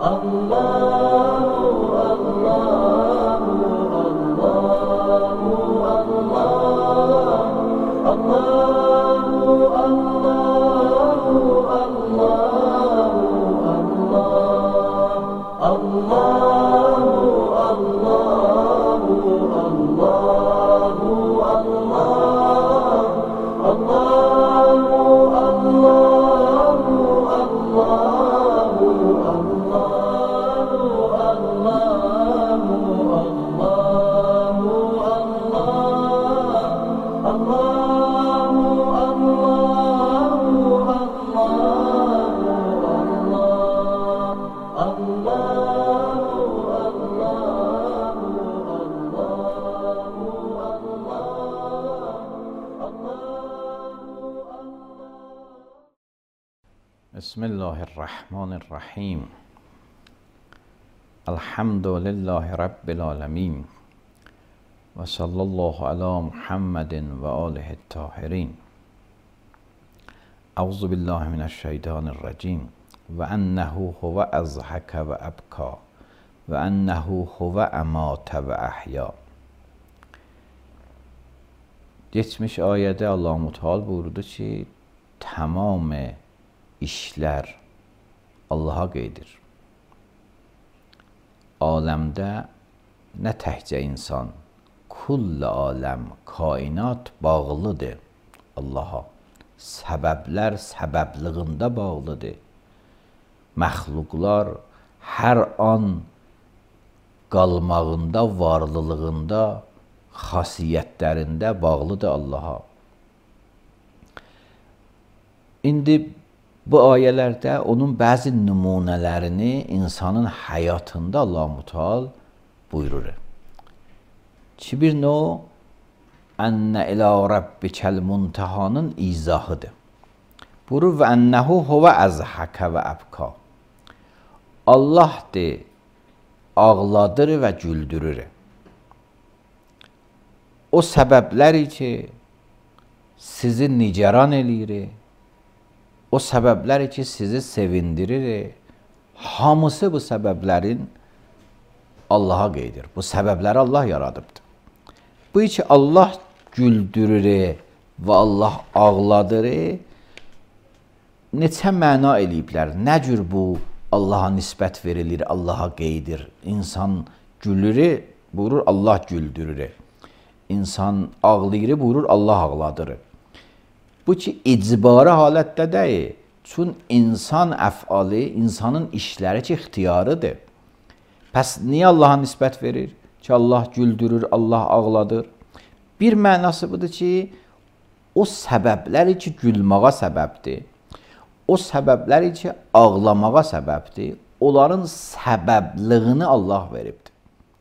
بسم الله الرحمن الرحیم. الحمد لله رب العالمین و صلی الله علی محمد و آله الطاهرین. اعوذ بالله من الشیطان الرجیم. و انه هو اضحک و ابکا و انه هو امات و احیا. Geçmiş ayədə Allah-u Teala buyurdu ki, tamam işlər Allaha qeydir. Aləmdə nə təkcə insan, kull aləm, kainat bağlıdır Allaha. Səbəblər səbəblığında bağlıdır. Məxluqlar hər an qalmağında, varlılığında, xasiyyətlərində bağlıdır Allaha. İndi bu ayələrdə onun bəzi nümunələrini insanın həyatında Allah-u Teala buyurur. Ki bir növ ənnə ilə rabbikəl muntahanın izahıdır. Buyurur və ənəhu huvə əzhəkə və əbka. Allahdır, ağladır və güldürür. O səbəbləri ki, sizi nigaran eləyir, o səbəbləri ki, sizi sevindirir, hamısı bu səbəblərin Allaha qeydir. Bu səbəbləri Allah yaradıbdır. Bu ki, Allah güldürür və Allah ağladır, neçə məna eləyiblər? Nə cür bu Allaha nisbət verilir, Allaha qeydir? İnsan gülür, buyurur Allah güldürür. İnsan ağlayır, buyurur Allah ağladır. Bu ki, icbari halətdə deyil. Çün insan əfali, insanın işləri ki, ixtiyarıdır. Pəs niyə Allaha nisbət verir? Ki, Allah güldürür, Allah ağladır. Bir mənası budur ki, o səbəbləri ki, gülməğa səbəbdir. O səbəbləri ki, ağlamağa səbəbdir. Onların səbəblığını Allah veribdir.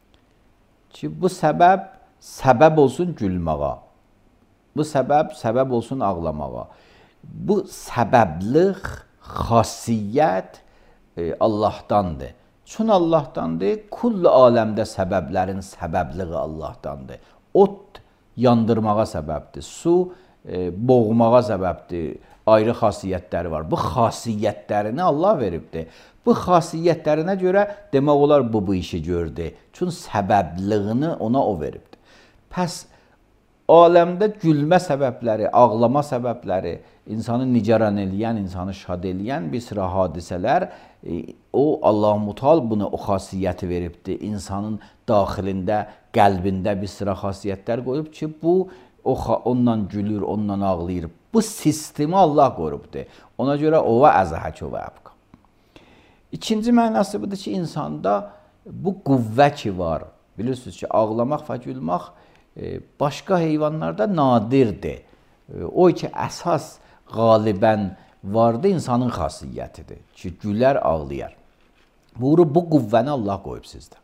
Ki, bu səbəb olsun gülməğa. Bu səbəb olsun ağlamağa. Bu səbəblik, xasiyyət Allahdandır. Çün Allahdandır, kull aləmdə səbəblərin səbəbliği Allahdandır. Ot yandırmağa səbəbdir, su boğmağa səbəbdir, ayrı xasiyyətləri var. Bu xasiyyətlərini Allah veribdir. Bu xasiyyətlərinə görə demək olar bu işi gördü. Çün səbəblığını ona o veribdir. Pəs aləmdə gülmə səbəbləri, ağlama səbəbləri, insanı nigaran eləyən, insanı şad eləyən bir sıra hadisələr, o Allah-u Teala buna o xasiyyəti veribdir. İnsanın daxilində, qəlbində bir sıra xasiyyətlər qoyub ki, bu ondan gülür, ondan ağlayır. Bu sistemi Allah qorubdur. Ona görə o və əzhək və əbqa. İkinci mənası budur ki, insanda bu qüvvə ki var. Bilirsiniz ki, ağlamaq və gülmək başqa heyvanlarda nadirdir. O ki, əsas qalibən vardı, insanın xasiyyətidir ki, gülər, ağlayar. Bu qüvvəni Allah qoyub sizdə.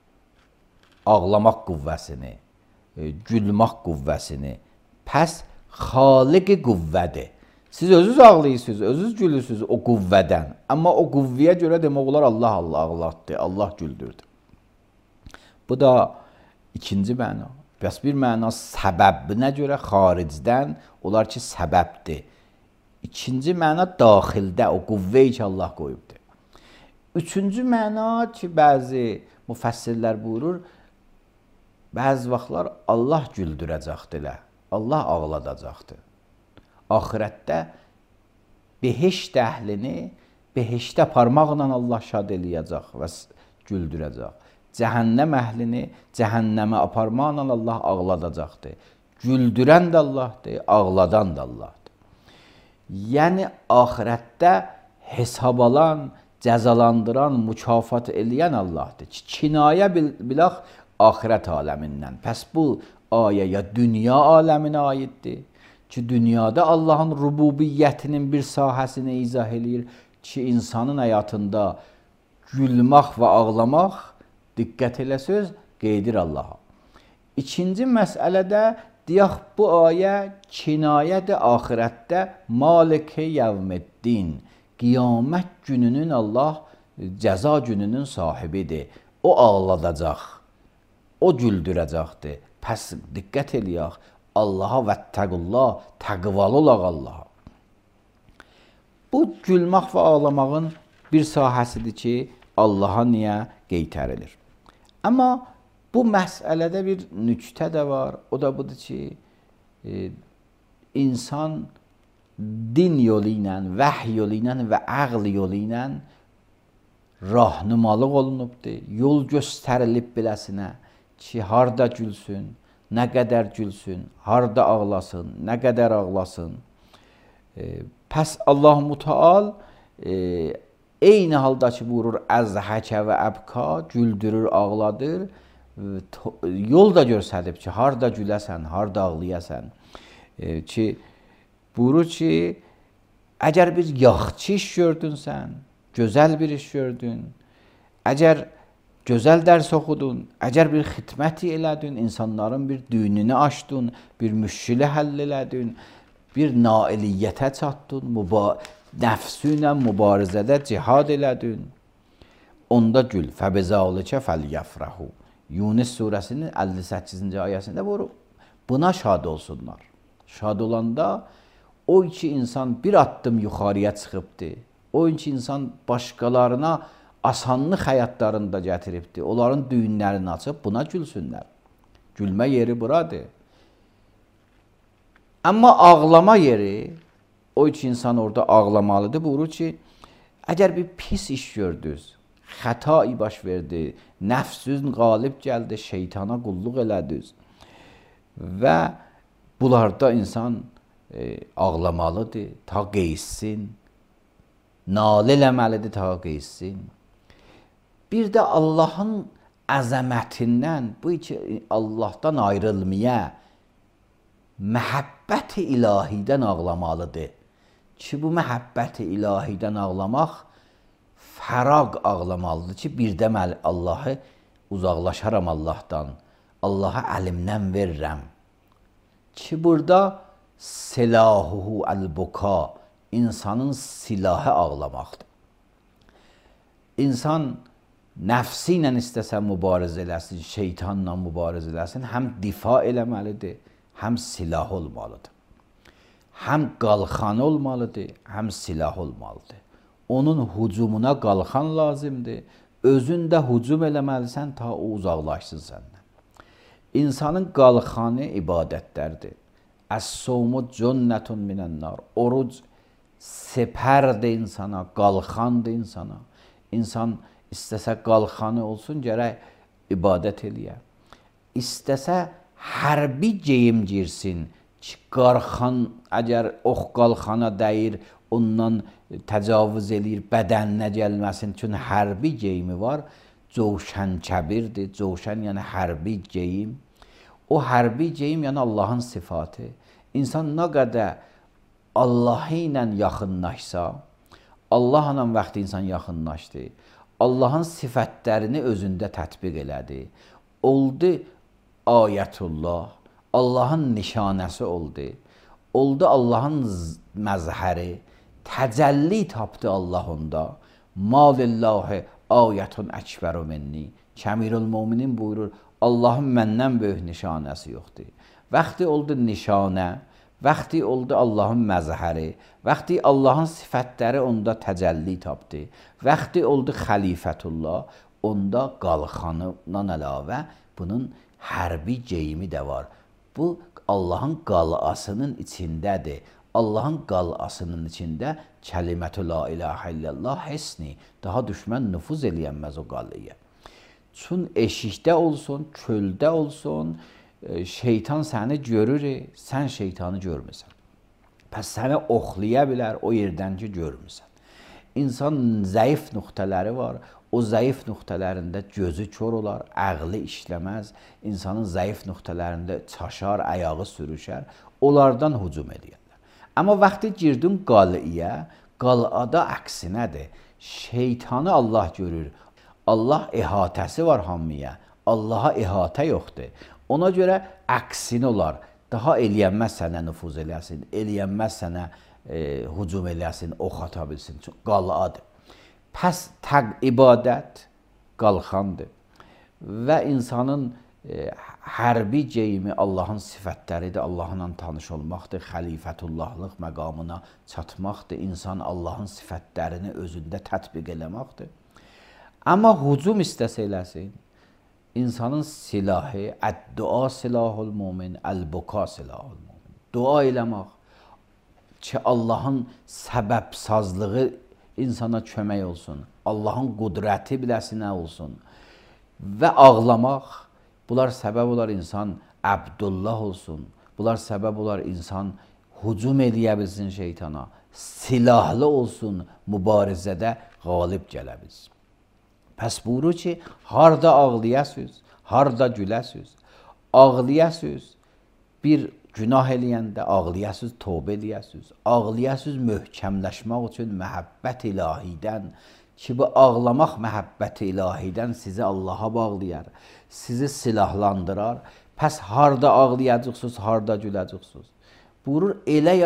Ağlamaq qüvvəsini, gülmək qüvvəsini. Pəs xaliqi qüvvədir. Siz özünüz ağlayırsınız, özünüz gülürsünüz o qüvvədən. Amma o qüvvəyə görə demək olar Allah ağlatdı, Allah güldürdü. Bu da ikinci məna. Bəs bir məna səbəbinə görə xaricdən, olar ki, səbəbdir. İkinci məna daxildə, o qüvvəyi ki, Allah qoyubdur. Üçüncü məna ki, bəzi müfəssirlər buyurur, bəzi vaxtlar Allah güldürəcəkdir elə, Allah ağladacaqdır. Axirətdə behişt əhlini behiştə parmaqla Allah şad eləyəcək və güldürəcək. Cəhənnəm əhlini cəhənnəmə aparmaqla Allah ağladacaqdır. Güldürən də Allahdır, ağladan da Allahdır. Yəni, axirətdə hesab alan, cəzalandıran, mükafat eləyən Allahdır ki, kinayə bilaq axirət aləmindən. Pəs bu ayə ya dünya aləminə aiddir ki, dünyada Allahın rububiyyətinin bir sahəsini izah eləyir ki, insanın həyatında gülmək və ağlamaq, diqqət elə söz, qeydir Allaha. İkinci məsələdə, deyək, bu ayə kinayədir axirətdə Malik-i Yevmiddin. Qiyamət gününün Allah cəza gününün sahibidir. O ağladacaq, o güldürəcəkdir. Pəs diqqət eləyək, Allaha vəttəqullah, təqvalı olaq Allaha. Bu gülmək və ağlamağın bir sahəsidir ki, Allaha niyə qeytərilir. Amma bu məsələdə bir nüktə də var, o da budur ki, insan din yolu ilə, vəhy yolu ilə və əql yolu ilə rahnumalıq olunubdur, yol göstərilib biləsinə ki, harda gülsün, nə qədər gülsün, harda ağlasın, nə qədər ağlasın. Pəs Allah-u Müteal eyni halda ki, buyurur, əzhəkə və əbka, güldürür, ağladır, yol da göstərib ki, harda güləsən, harda ağlayasən. Ki, buyurur ki, əgər bir yaxçı iş gördün sən, gözəl bir iş gördün, əgər gözəl dərs oxudun, əgər bir xidməti elədin, insanların bir düyününü açdın, bir müşkili həll elədin, bir nailiyyətə çatdın, nəfsü ilə mübarizədə cihad elədin, onda gül. Fəbizəlikə fəlyəfrəhu. Yunus surəsinin 58-ci ayəsində buyurur, buna şad olsunlar. Şad olanda o iki insan bir addım yuxarıya çıxıbdır. O iki insan başqalarına asanlıq həyatlarında gətiribdir. Onların düyünlərini açıb buna gülsünlər. Gülmə yeri buradır. Amma ağlama yeri, o iki insan orada ağlamalıdır. Buyurur ki, əgər bir pis iş gördünüz, xətai baş verdi, nəfsün qalib gəldi, şeytana qulluq elədiniz və bunlarda insan ağlamalıdır, ta qeyssin, nalə eləməlidir, ta qeyssin. Bir də Allahın əzəmətindən, bu iki Allahdan ayrılmaya, məhəbbət-i ilahidən ağlamalıdır. Ki, bu məhəbbət-i ilahidən ağlamaq, fəraq ağlamalıdır ki, birdə Allahı uzaqlaşaram Allahdan, Allaha əlimdən verirəm. Ki, burada silahuhu əl-buka, insanın silahı ağlamaqdır. İnsan nəfsi ilə istəsə mübarizə eləsin, şeytanla mübarizə eləsin, həm difa eləməlidir, həm silah olmalıdır. Həm qalxan olmalıdır, həm silah olmalıdır. Onun hücumuna qalxan lazımdır, özün də hücum eləməlisən, ta o uzaqlaşsın səndən. İnsanın qalxanı ibadətlərdir. Əs-sovmu cünnətun minən-nar. Oruc sepərdir insana, qalxandır insana. İnsan istəsə qalxanı olsun, gərək ibadət eləyə. İstəsə hərbi geyim girsin, ki, qarxan, əgər ox qalxana dəyir, ondan təcavüz eləyir, bədəninə gəlməsin, çünki hərbi geyimi var, covşən kəbirdir, covşən yəni hərbi geyim. O hərbi geyim yəni Allahın sifatı. İnsan nə qədər Allah ilə yaxınlaşsa, Allahla vaxtı insan yaxınlaşdı, Allahın sifətlərini özündə tətbiq elədi, oldu ayətullah, Allahın nişanəsi oldu, oldu Allahın məzhəri, təcəlli tapdı Allah onda. Malillahi ayətun əkbəru minni. Kəmirül-Müminin buyurur, Allahın məndən böyük nişanəsi yoxdur. Vaxtı oldu nişanə, Vaxtı oldu Allahın məzhəri, vaxtı Allahın sifətləri onda təcəlli tapdı, vaxtı oldu xəlifətullah, onda qalxanından əlavə bunun hərbi geyimi də var. Bu Allahın qalasının içindədir. Allahın qalasının içində kəlimətü la ilahə illallah hesni, daha düşmən nüfuz eləyənməz o qalaya. Çün eşikdə olsun, çöldə olsun, şeytan səni görür, sən şeytanı görmürsən. Pəs səni oxlaya bilər o yerdən ki, görmürsən. İnsan zəif nöqtələri var, o zəif nöqtələrində gözü kör olar, əqli işləməz, insanın zəif nöqtələrində çaşar, ayağı sürüşər, onlardan hücum edirlər. Amma vaxtı girdin qalaya, qalada əksinədir, şeytanı Allah görür, Allah əhatəsi var hamıya, Allaha əhatə yoxdur. Ona görə əksinə olar, daha eləyənməz sənə nüfuz eləsin, eləyənməz sənə hücum eləsin, ox ata bilsin, qaladır. Pəs ibadət qalxandır və insanın hərbi geyimi Allahın sifətləridir, Allahla tanış olmaqdır, xəlifətullahlıq məqamına çatmaqdır, insan Allahın sifətlərini özündə tətbiq eləmaqdır. Amma hücum istəsə eləsin, insanın silahı, əd-dua silahul mümin, əl-buka silahul mümin. Dua eləmək ki, Allahın səbəbsazlığı insana kömək olsun, Allahın qudrəti biləsinə olsun və ağlamaq, bunlar səbəb olar insan Əbdullah olsun, bunlar səbəb olar insan hücum eləyə bilsin şeytana, silahlı olsun, mübarizədə qalib gələ bilsin. Pəs buyurur ki, harda ağlayasınız, harda güləsiniz, ağlayasınız, bir günah eləyəndə ağlayasınız, tövbə eləyəsiniz, ağlayasınız möhkəmləşmək üçün məhəbbət ilahidən ki, bu ağlamaq məhəbbət ilahidən sizi Allaha bağlayar, sizi silahlandırar. Pəs harda ağlayacaqsınız, harda güləcəksiniz. Buyurur, elə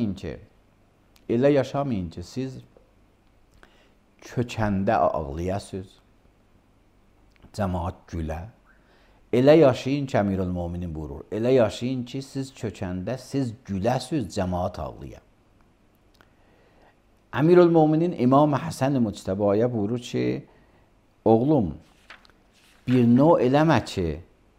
yaşamayın ki, siz kökəndə ağlayasınız, cəmaat gülə. Elə yaşayın ki, Əmirül-Möminin buyurur, elə yaşayın ki, siz kökəndə, siz güləsiniz, cəmaat ağlayır. Əmirül-Möminin İmam Həsən-i Müctəbaya buyurur ki, oğlum, bir növ eləmə ki,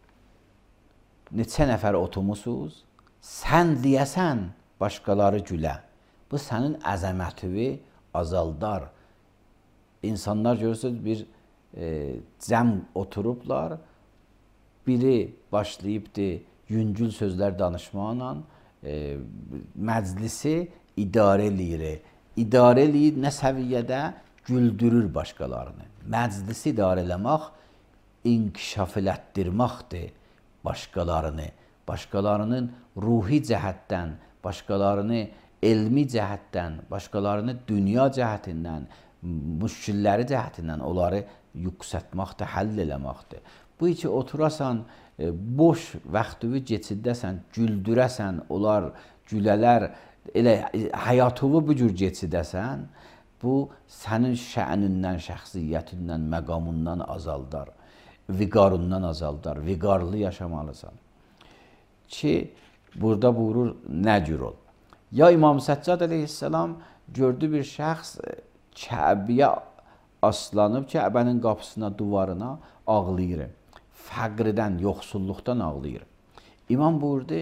neçə nəfər oturmusunuz, sən deyəsən, başqaları gülə. Bu, sənin əzəmətini azaldar. İnsanlar görürsünüz, bir cəm oturublar, biri başlayıbdır yüngül sözlər danışmaqla, məclisi idarə eləyir. İdarə eləyir nə səviyyədə? Güldürür başqalarını. Məclisi idarə eləmək, inkişaf elətdirməkdir başqalarını. Başqalarının ruhi cəhətdən, başqalarını elmi cəhətdən, başqalarını dünya cəhətindən, müşkilləri cəhətindən onları yüksətməkdir, həll eləməkdir. Bu ki, oturasan, boş vaxtını geçirdəsən, güldürəsən, onlar gülələr, elə həyatını bu cür geçirdəsən, bu sənin şənindən, şəxsiyyətindən, məqamından azaldar, viqarından azaldar, viqarlı yaşamalısan. Ki, burada buyurur, nə cür ol? Ya İmam Səccad əleyhissalam gördü bir şəxs Kəbəyə aslanıb, Kəbənin qapısına, duvarına ağlayır. Fəqrdən, yoxsulluqdan ağlayır. İmam buyurdu,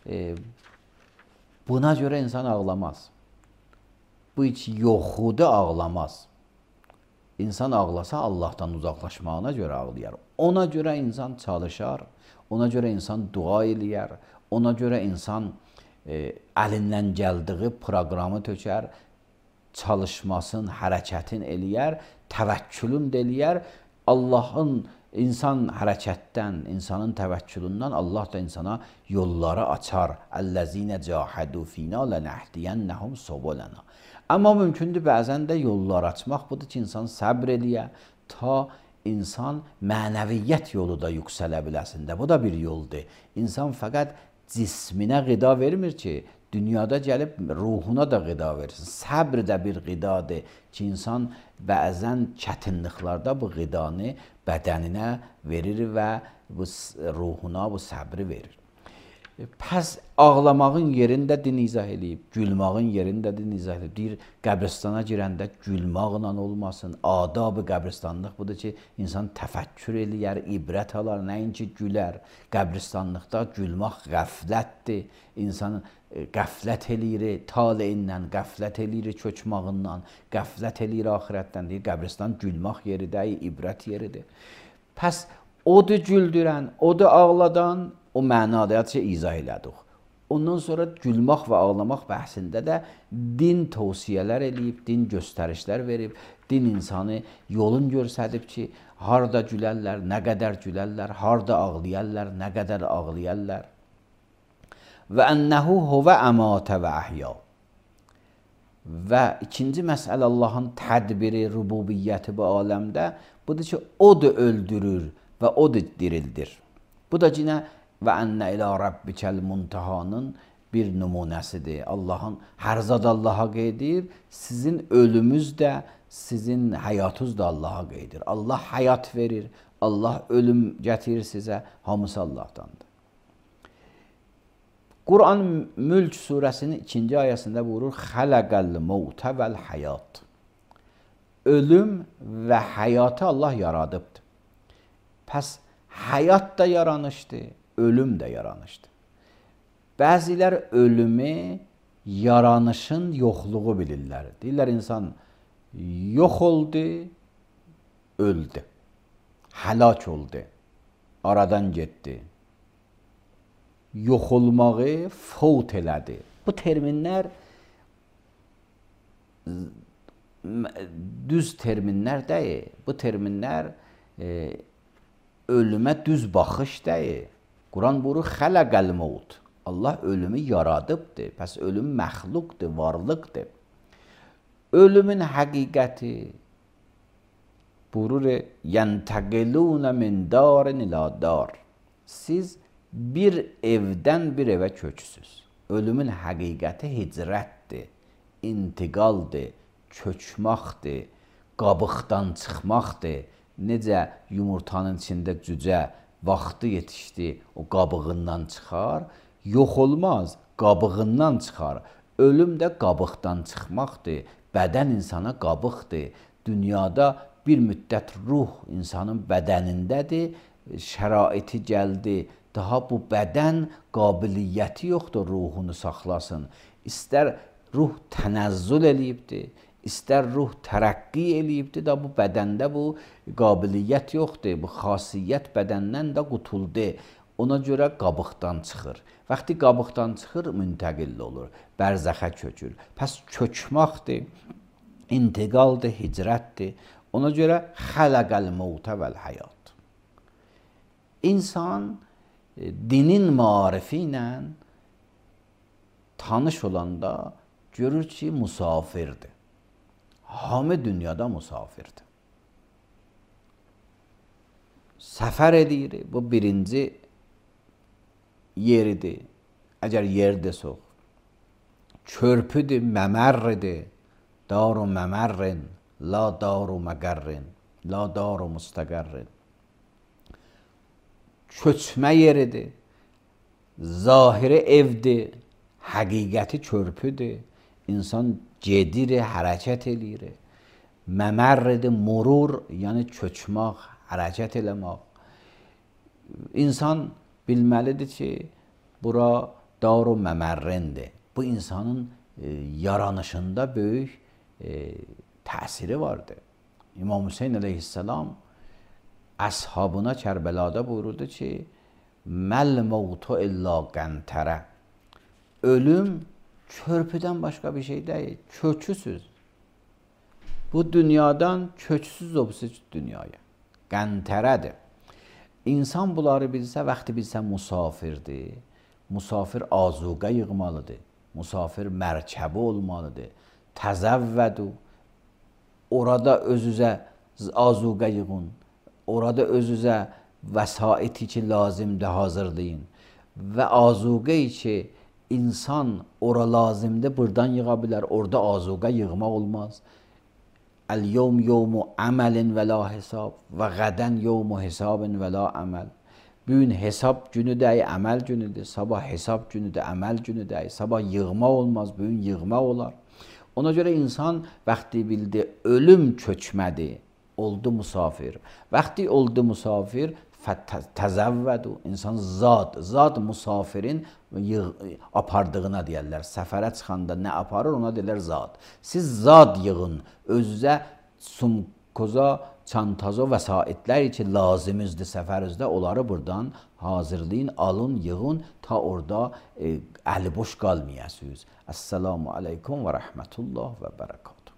buna görə insan ağlamaz. Bu hiç yoxudu ağlamaz. İnsan ağlasa Allahdan uzaqlaşmağına görə ağlayar. Ona görə insan çalışar, ona görə insan dua eləyər, ona görə insan əlindən gəldiyi proqramı tökər, çalışmasın, hərəkətin eləyər, təvəkkülün də eləyər. Allahın insan hərəkətdən, insanın təvəkkülündən Allah da insana yolları açar. Əl-ləzinə cahədu fina lənəhdiyənnəhum subulana. Amma mümkündür bəzən də yollar açmaq budur ki, insan səbr eləyə, ta insan mənəviyyət yolu da yüksələ biləsində. Bu da bir yoldur. İnsan fəqət cisminə qida vermir ki, dünyada gəlib ruhuna da qida versin. Səbr də bir qidadır ki, insan bəzən çətinliklərdə bu qidanı bədəninə verir və bu ruhuna bu səbri verir. Pəs ağlamağın yerində din izah eləyib, gülmağın yerində din izah eləyib. Deyir, qəbristana girəndə gülmaqla olmasın. Adab-ı qəbristanlıq budur ki, insan təfəkkür eləyər, ibrət alar, nəinki gülər. Qəbristanlıqda gülmək qəflətdir. İnsan qəflət eləyir, taleyindən, qəflət eləyir köçmağından, qəflət eləyir axirətdən. Deyir, qəbristan gülmək yeridir, ibrət yeridir. Pəs odur güldürən, odur ağladan, o mənada ki, izah elədik. Ondan sonra gülmək və ağlamaq bəhsində də din tövsiyələr eləyib, din göstərişlər verib, din insanı yolun göstərib ki, harda gülərlər, nə qədər gülərlər, harda ağlayarlar, nə qədər ağlayarlar. Və ənəhu huvə əmatə və əhya. Və ikinci məsələ Allahın tədbiri, rububiyyəti bu aləmdə budur ki, o da öldürür və o da dirildir. Bu da yine və ənə ilə Rabbikəl muntahanın bir nümunəsidir. Allahın hər zad Allaha qeydir, sizin ölümünüz də, sizin həyatınız da Allaha qeydir. Allah həyat verir, Allah ölüm gətirir sizə, hamısı Allahdandır. Quran Mülk surəsinin 2-ci ayəsində buyurur, xələqəl mevtə vəl həyat. Ölüm və həyatı Allah yaradıbdır. Pəs həyat da yaranışdır, ölüm də yaranışdır. Bəzilər ölümü yaranışın yoxluğu bilirlər. Deyirlər, insan yox oldu, öldü, həlak oldu, aradan getdi. Yox olmağı fövt elədi. Bu terminlər düz terminlər deyil. Bu terminlər ölümə düz baxış deyil. Quran buyurur, xələqəl mevt. Allah ölümü yaradıbdır. Pəs ölüm məxluqdur, varlıqdır. Ölümün həqiqəti buyurur, yəntəqilunə min darin ilə dar. Siz bir evdən bir evə köçsüz. Ölümün həqiqəti hicrətdir, intiqaldır, köçməkdir, qabıqdan çıxmaqdır. Necə yumurtanın içində cücə vaxtı yetişdi, o qabığından çıxar, yox olmaz, qabığından çıxar. Ölüm də qabıqdan çıxmaqdır, bədən insana qabıqdır. Dünyada bir müddət ruh insanın bədənindədir, şəraiti gəldi, daha bu bədən qabiliyyəti yoxdur ruhunu saxlasın. İstər ruh tənəzzül eləyibdir, İstər ruh tərəqqi eləyibdir da bu bədəndə bu qabiliyyət yoxdur. Bu xasiyyət bədəndən də qutuldu. Ona görə qabıqdan çıxır. Vaxtı qabıqdan çıxır, müntəqil olur. Bərzəxə köçür. Pəs köçməkdir, intiqaldır, hicrətdir. Ona görə xələqəl mevtə vəl həyat. İnsan dinin marifi ilə tanış olanda görür ki, musafirdir. Hamı dünyada musafirdir. Səfər edir, bu birinci yeridir. Əgər yer desək, körpüdür, məmərridir. Daru məmərrin, la daru məqərrin, la daru müstəqərrin. Köçmə yeridir, zahiri evdir, həqiqəti körpüdür. İnsan gedir, hərəkət eləyir. Məmərridir, murur, yəni köçmək, hərəkət eləmək. İnsan bilməlidir ki, bura daru məmərrindir. Bu insanın yaranışında böyük təsiri vardır. İmam Hüseyin əleyhissalam əshabına Kərbəlada buyururdu ki, məl mevtu illa qəntərə. Ölüm körpüdən başqa bir şey deyil, köçüsüz. Bu dünyadan köçsüz olsuz dünyaya. Qəntərədir. İnsan bunları bilsə, vaxtı bilsə musafirdir. Musafir azuqə yığmalıdır. Musafir mərkəbi olmalıdır. Təzəvvədu. Orada özünüzə azuqə yığın. Orada özünüzə vəsaiti ki lazımdır hazırlayın. Və azuqə ki İnsan ora lazımdır, buradan yığa bilər, orada azuqə yığmaq olmaz. Əl-yevm yevmu əməlin və la hesab və qədən yevmu hesabin və la əməl. Bu gün hesab günüdür, əməl günüdür. Sabah hesab günüdür, əməl günüdür. Sabah yığmaq olmaz, bu gün yığmaq olar. Ona görə insan vaxtı bildi ölüm köçmədi, oldu musafir. Vaxtı oldu musafir, təzəvvədu. İnsan zat musafirin apardığına deyərlər. Səfərə çıxanda nə aparır ona deyərlər zat. Siz zat yığın, özünüzə sumkoza, çantazo vəsaitlər ki lazımızdır səfərinizdə, onları buradan hazırlayın, alın, yığın ta orada əli boş qalmayasınız. Əssalamu aleykum və rəhmətullah və bərəkatuhu.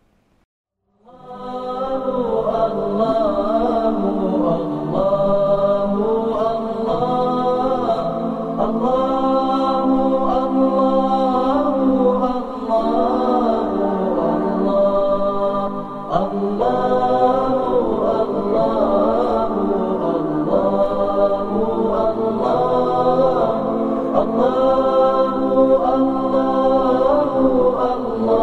Allah